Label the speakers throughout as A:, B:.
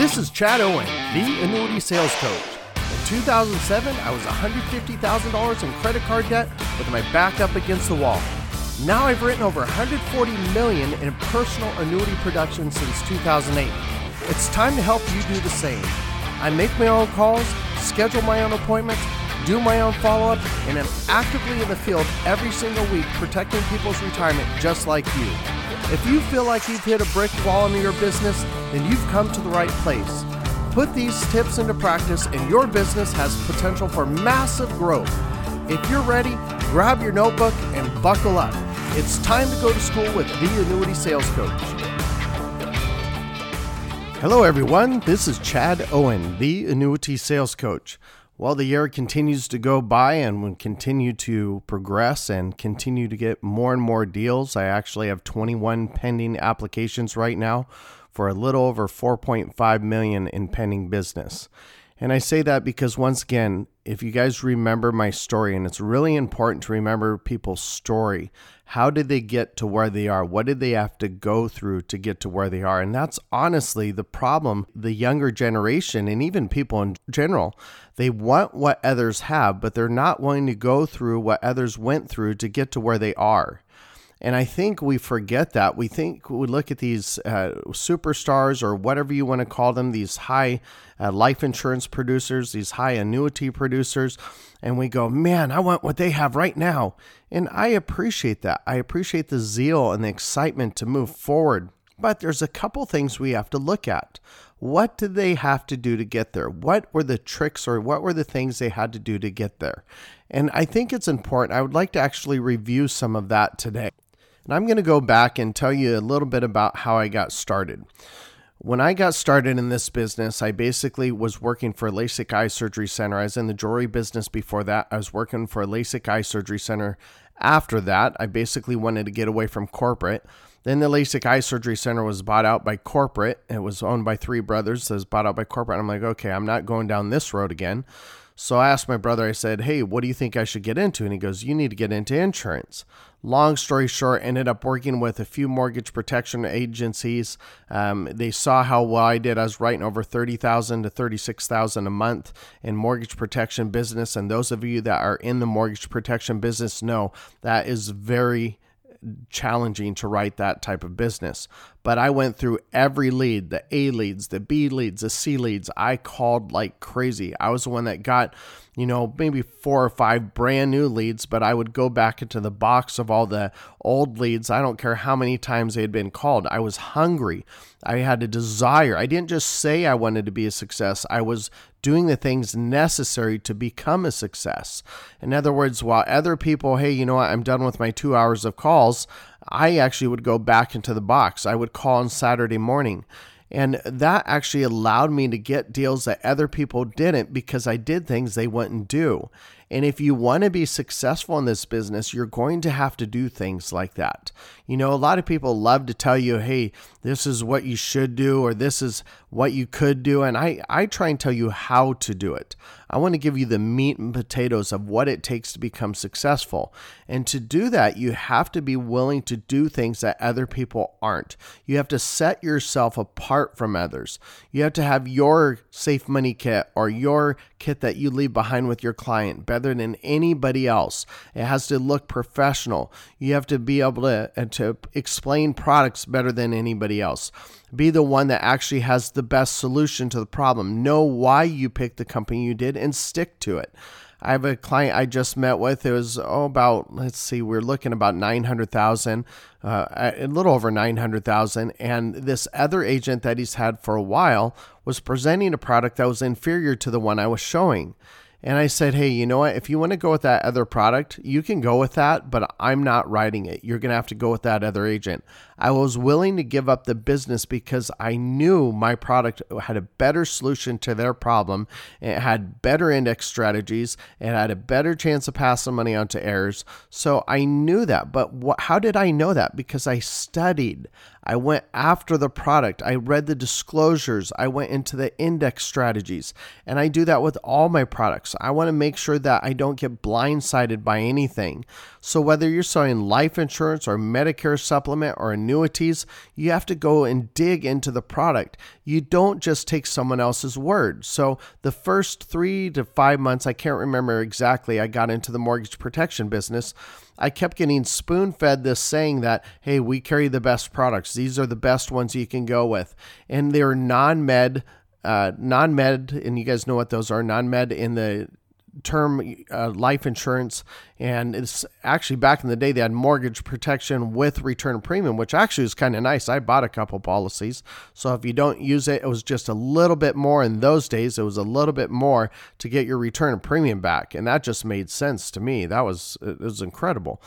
A: This is Chad Owen, the Annuity Sales Coach. In 2007, I was $150,000 in credit card debt with my back up against the wall. Now I've written over $140 million in personal annuity production since 2008. It's time to help you do the same. I make my own calls, schedule my own appointments, do my own follow-up, and I'm actively in the field every single week protecting people's retirement just like you. If you feel like you've hit a brick wall in your business, then you've come to the right place. Put these tips into practice and your business has potential for massive growth. If you're ready, grab your notebook and buckle up. It's time to go to school with the Annuity Sales Coach. Hello everyone, this is Chad Owen, the Annuity Sales Coach. While the year continues to go by and we continue to progress and continue to get more and more deals, I actually have 21 pending applications right now for a little over $4.5 million in pending business. And I say that because once again, if you guys remember my story, and it's really important to remember people's story, how did they get to where they are? What did they have to go through to get to where they are? And that's honestly the problem. The younger generation and even people in general, they want what others have, but they're not willing to go through what others went through to get to where they are. And I think we forget that. We look at these superstars or whatever you want to call them, these high life insurance producers, these high annuity producers, and we go, man, I want what they have right now. And I appreciate that. I appreciate the zeal and the excitement to move forward. But there's a couple things we have to look at. What did they have to do to get there? What were the tricks or what were the things they had to do to get there? And I think it's important. I would like to actually review some of that today. And I'm going to go back and tell you a little bit about how I got started. When I got started in this business, I basically was working for a LASIK eye surgery center. I was in the jewelry business before that. I was working for a LASIK eye surgery center. After that, I basically wanted to get away from corporate. Then the LASIK eye surgery center was bought out by corporate. It was owned by three brothers. It was bought out by corporate. I'm like, okay, I'm not going down this road again. So I asked my brother, I said, hey, what do you think I should get into? And he goes, you need to get into insurance. Long story short, ended up working with a few mortgage protection agencies. They saw how well I did. I was writing over $30,000 to $36,000 a month in mortgage protection business. And those of you that are in the mortgage protection business know that is very challenging to write that type of business. But I went through every lead, the A leads, the B leads, the C leads. I called like crazy. I was the one that got, maybe 4 or 5 brand new leads, but I would go back into the box of all the old leads. I don't care how many times they had been called. I was hungry. I had a desire. I didn't just say I wanted to be a success. I was doing the things necessary to become a success. In other words, while other people, hey, you know what, I'm done with my 2 hours of calls, I actually would go back into the box. I would call on Saturday morning. And that actually allowed me to get deals that other people didn't because I did things they wouldn't do. And if you want to be successful in this business, you're going to have to do things like that. A lot of people love to tell you, hey, this is what you should do, or this is what you could do. And I try and tell you how to do it. I want to give you the meat and potatoes of what it takes to become successful. And to do that, you have to be willing to do things that other people aren't. You have to set yourself apart from others. You have to have your safe money kit or your kit that you leave behind with your client better than anybody else. It has to look professional. You have to be able to explain products better than anybody else. Be the one that actually has the best solution to the problem. Know why you picked the company you did and stick to it. I have a client I just met with. It was we're looking about 900,000, a little over 900,000. And this other agent that he's had for a while was presenting a product that was inferior to the one I was showing. And I said, hey, you know what? If you want to go with that other product, you can go with that, but I'm not writing it. You're going to have to go with that other agent. I was willing to give up the business because I knew my product had a better solution to their problem. It had better index strategies. It had a better chance of passing money on to heirs. So I knew that. But how did I know that? Because I studied. I went after the product. I read the disclosures. I went into the index strategies. And I do that with all my products. I want to make sure that I don't get blindsided by anything. So whether you're selling life insurance or Medicare supplement or annuity annuities, you have to go and dig into the product. You don't just take someone else's word. So the first 3 to 5 months, I can't remember exactly, I got into the mortgage protection business. I kept getting spoon-fed this saying that, hey, we carry the best products. These are the best ones you can go with. And they're non-med, and you guys know what those are, non-med in the term life insurance. And it's actually back in the day, they had mortgage protection with return premium, which actually is kind of nice. I bought a couple policies. So if you don't use it, it was just a little bit more in those days. It was a little bit more to get your return premium back. And that just made sense to me. It was incredible,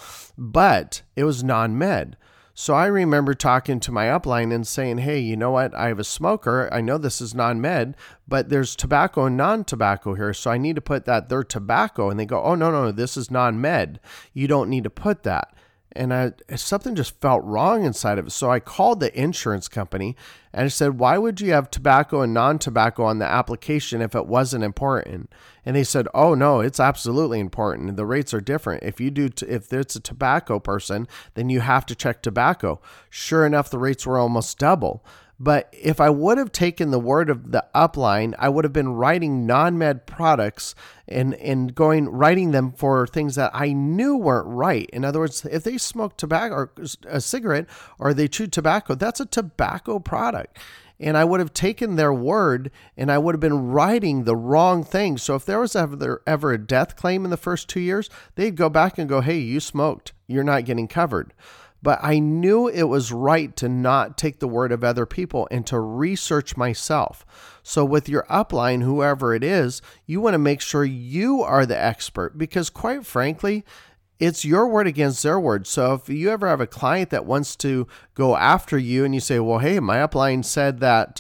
A: but it was non-med. So I remember talking to my upline and saying, hey, you know what? I have a smoker. I know this is non-med, but there's tobacco and non-tobacco here. So I need to put that they're tobacco. And they go, oh, no, this is non-med. You don't need to put that. And something just felt wrong inside of it. So I called the insurance company and I said, why would you have tobacco and non-tobacco on the application if it wasn't important? And they said, oh, no, it's absolutely important. The rates are different. If it's a tobacco person, then you have to check tobacco. Sure enough, the rates were almost double. But if I would have taken the word of the upline, I would have been writing non-med products and writing them for things that I knew weren't right. In other words, if they smoke tobacco or a cigarette or they chew tobacco, that's a tobacco product. And I would have taken their word and I would have been writing the wrong thing. So if there was ever a death claim in the first 2 years, they'd go back and go, hey, you smoked. You're not getting covered. But I knew it was right to not take the word of other people and to research myself. So with your upline, whoever it is, you want to make sure you are the expert because quite frankly, it's your word against their word. So if you ever have a client that wants to go after you and you say, well, hey, my upline said that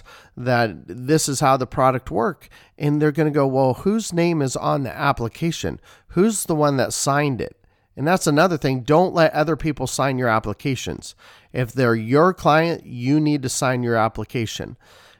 A: this is how the product works. And they're going to go, well, whose name is on the application? Who's the one that signed it? And that's another thing. Don't let other people sign your applications. If they're your client, you need to sign your application.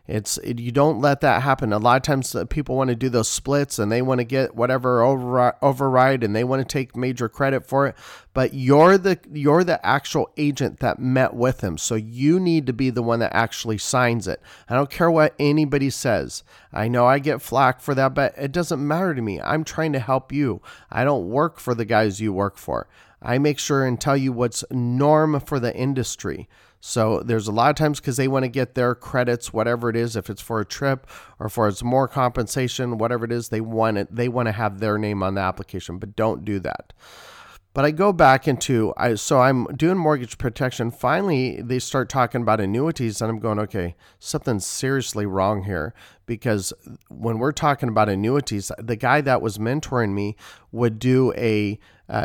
A: You don't let that happen. A lot of times people want to do those splits and they want to get whatever override and they want to take major credit for it. But you're the actual agent that met with him. So you need to be the one that actually signs it. I don't care what anybody says. I know I get flack for that, but it doesn't matter to me. I'm trying to help you. I don't work for the guys you work for. I make sure and tell you what's norm for the industry. So there's a lot of times because they want to get their credits, whatever it is, if it's for a trip or for it's more compensation, whatever it is, they want to have their name on the application, but don't do that. But I go back so I'm doing mortgage protection. Finally, they start talking about annuities and I'm going, okay, something's seriously wrong here because when we're talking about annuities, the guy that was mentoring me would do a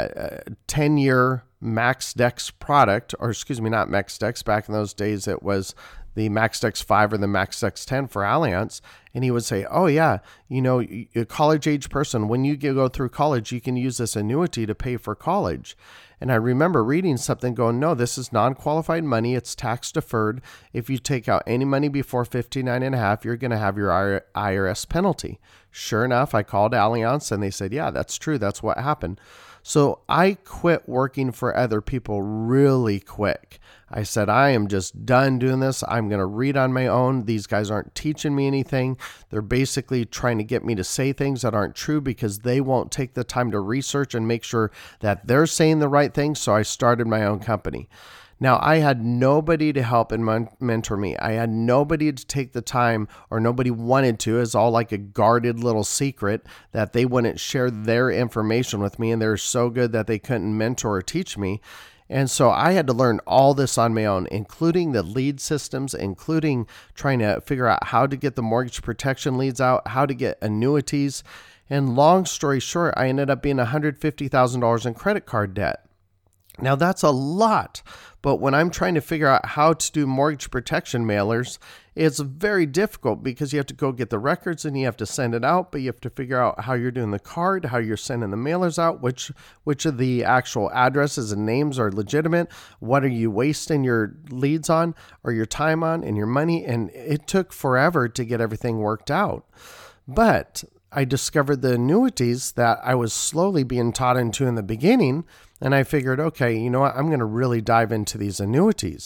A: 10-year MaxDex product, or excuse me, not MaxDex. Back in those days, it was the MaxDex 5 or the MaxDex 10 for Allianz. And he would say, oh yeah, a college age person, when you go through college, you can use this annuity to pay for college. And I remember reading something going, no, this is non-qualified money. It's tax deferred. If you take out any money before 59 and a half, you're going to have your IRS penalty. Sure enough, I called Allianz and they said, yeah, that's true. That's what happened. So I quit working for other people really quick. I said, I am just done doing this. I'm going to read on my own. These guys aren't teaching me anything. They're basically trying to get me to say things that aren't true because they won't take the time to research and make sure that they're saying the right thing. So I started my own company. Now, I had nobody to help and mentor me. I had nobody to take the time, or nobody wanted to. It's all like a guarded little secret that they wouldn't share their information with me, and they're so good that they couldn't mentor or teach me. And so I had to learn all this on my own, including the lead systems, including trying to figure out how to get the mortgage protection leads out, how to get annuities. And long story short, I ended up being $150,000 in credit card debt. Now that's a lot, but when I'm trying to figure out how to do mortgage protection mailers, it's very difficult because you have to go get the records and you have to send it out, but you have to figure out how you're doing the card, how you're sending the mailers out, which of the actual addresses and names are legitimate, what are you wasting your leads on or your time on and your money, and it took forever to get everything worked out. But I discovered the annuities that I was slowly being taught into in the beginning. And I figured, okay, you know what? I'm going to really dive into these annuities.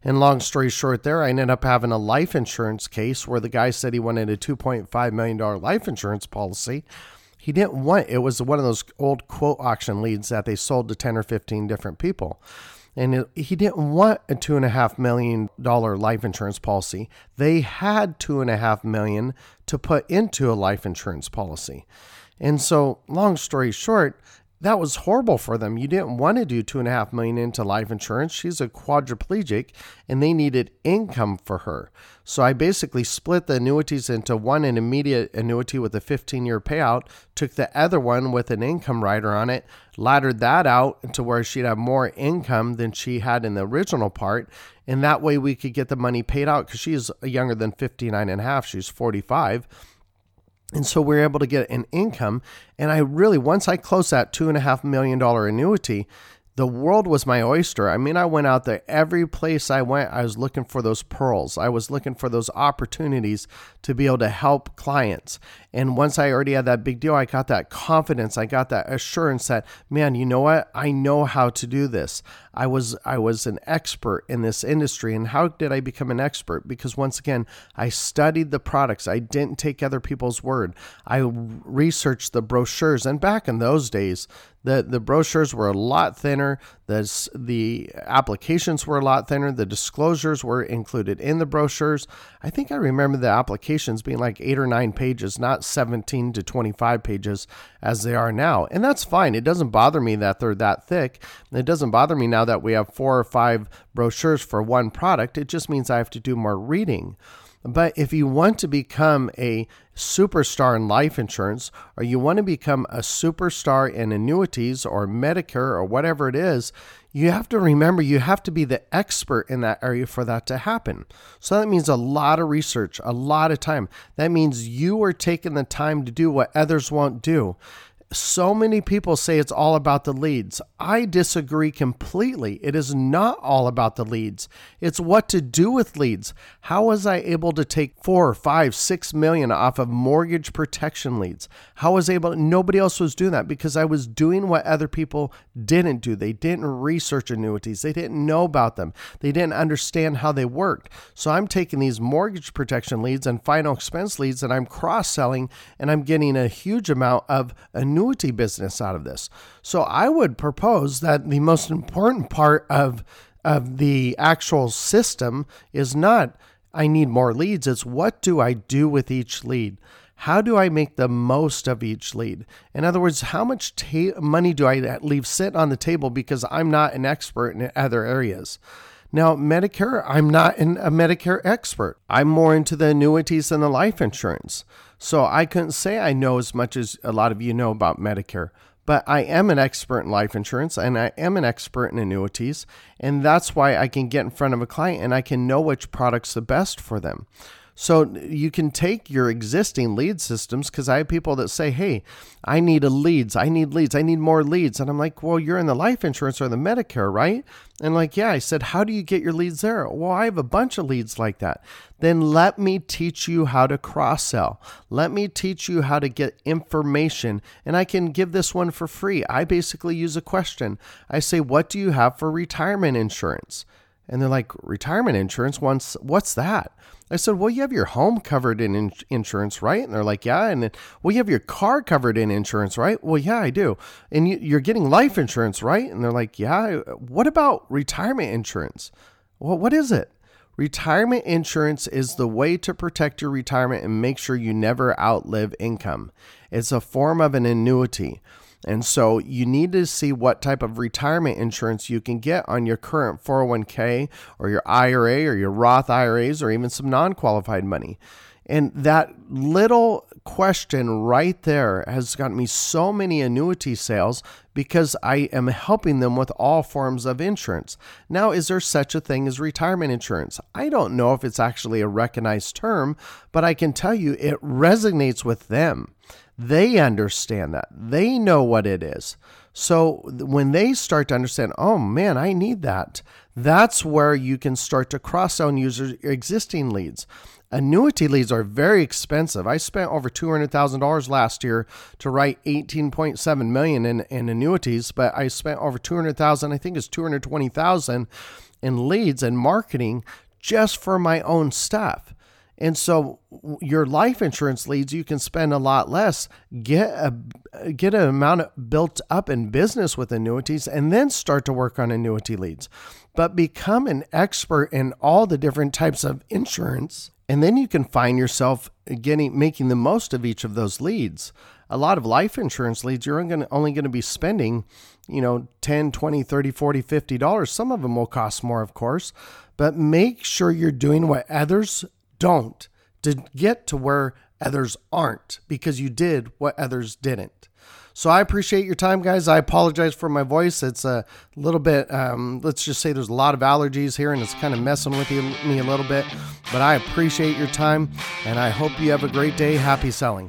A: And long story short there, I ended up having a life insurance case where the guy said he wanted a $2.5 million life insurance policy. He didn't want, it was one of those old quote auction leads that they sold to 10 or 15 different people. And he didn't want a $2.5 million life insurance policy. They had $2.5 million to put into a life insurance policy. And so long story short, that was horrible for them. You didn't want to do $2.5 million into life insurance. She's a quadriplegic and they needed income for her. So I basically split the annuities into one, an immediate annuity with a 15-year payout, took the other one with an income rider on it, laddered that out to where she'd have more income than she had in the original part. And that way we could get the money paid out because she is younger than 59 and a half. She's 45. And so we were able to get an income. And I really, once I closed that $2.5 million annuity, the world was my oyster. I mean, I went out there. Every place I went, I was looking for those pearls. I was looking for those opportunities to be able to help clients. And once I already had that big deal, I got that confidence. I got that assurance that, man, you know what? I know how to do this. I was an expert in this industry. And how did I become an expert? Because once again, I studied the products. I didn't take other people's word. I researched the brochures. And back in those days, the brochures were a lot thinner. The applications were a lot thinner. The disclosures were included in the brochures. I think I remember the applications being like 8 or 9 pages, not 17 to 25 pages as they are now. And that's fine. It doesn't bother me that they're that thick. It doesn't bother me now that we have 4 or 5 brochures for one product. It just means I have to do more reading. But if you want to become a superstar in life insurance, or you want to become a superstar in annuities or Medicare or whatever it is, you have to remember you have to be the expert in that area for that to happen. So that means a lot of research, a lot of time. That means you are taking the time to do what others won't do. So many people say it's all about the leads. I disagree completely. It is not all about the leads. It's what to do with leads. How was I able to take 4, 5, 6 million off of mortgage protection leads? How was I able? Nobody else was doing that because I was doing what other people didn't do. They didn't research annuities. They didn't know about them. They didn't understand how they worked. So I'm taking these mortgage protection leads and final expense leads and I'm cross-selling and I'm getting a huge amount of annuity business out of this. So I would propose that the most important part of the actual system is not I need more leads. It's what do I do with each lead? How do I make the most of each lead? In other words, how much money do I leave sit on the table because I'm not an expert in other areas? Now, Medicare, I'm not a Medicare expert. I'm more into the annuities and the life insurance. So I couldn't say I know as much as a lot of you know about Medicare, but I am an expert in life insurance and I am an expert in annuities. And that's why I can get in front of a client and I can know which product's the best for them. So you can take your existing lead systems because I have people that say, hey, I need leads. I need more leads. And I'm like, well, you're in the life insurance or the Medicare, right? And like, yeah, I said, how do you get your leads there? Well, I have a bunch of leads like that. Then let me teach you how to cross-sell. Let me teach you how to get information. And I can give this one for free. I basically use a question. I say, what do you have for retirement insurance? And they're like, retirement insurance? What's that? I said, well, you have your home covered in insurance, right? And they're like, yeah. And then, well, you have your car covered in insurance, right? Well, yeah, I do. And you're getting life insurance, right? And they're like, yeah. What about retirement insurance? Well, what is it? Retirement insurance is the way to protect your retirement and make sure you never outlive income. It's a form of an annuity. And so you need to see what type of retirement insurance you can get on your current 401k or your IRA or your Roth IRAs or even some non-qualified money. And that little question right there has gotten me so many annuity sales because I am helping them with all forms of insurance. Now, is there such a thing as retirement insurance? I don't know if it's actually a recognized term, but I can tell you it resonates with them. They understand that. They know what it is. So when they start to understand, oh man, I need that, that's where you can start to cross-sell and use your existing leads. Annuity leads are very expensive. I spent over $200,000 last year to write $18.7 million in annuities, but I spent over $200,000. I think it's $220,000. in leads and marketing just for my own stuff. And so your life insurance leads, you can spend a lot less, get an amount built up in business with annuities, and then start to work on annuity leads. But become an expert in all the different types of insurance, and then you can find yourself making the most of each of those leads. A lot of life insurance leads, you're only going to be spending, $10, $20, $30, $40, $50. Some of them will cost more, of course, but make sure you're doing what others don't to get to where others aren't, because you did what others didn't. So I appreciate your time, guys. I apologize for my voice. It's a little bit, let's just say there's a lot of allergies here and it's kind of messing with me a little bit, but I appreciate your time and I hope you have a great day. Happy selling.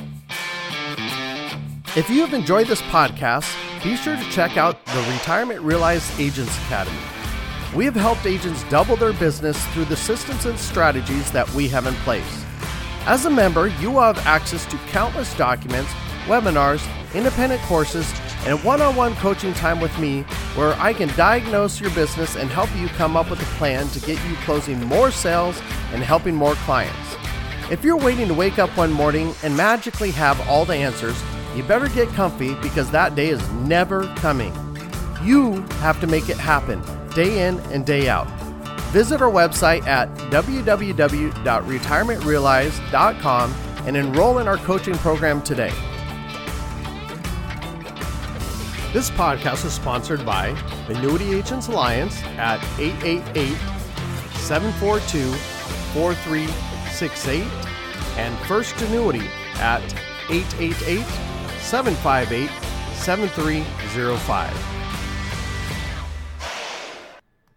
A: If you have enjoyed this podcast, be sure to check out the Retirement Realized Agents Academy. We have helped agents double their business through the systems and strategies that we have in place. As a member, you will have access to countless documents, webinars, independent courses, and one-on-one coaching time with me where I can diagnose your business and help you come up with a plan to get you closing more sales and helping more clients. If you're waiting to wake up one morning and magically have all the answers, you better get comfy because that day is never coming. You have to make it happen day in and day out. Visit our website at www.retirementrealized.com and enroll in our coaching program today. This podcast is sponsored by Annuity Agents Alliance at 888-742-4368 and First Annuity at 888-758-7305.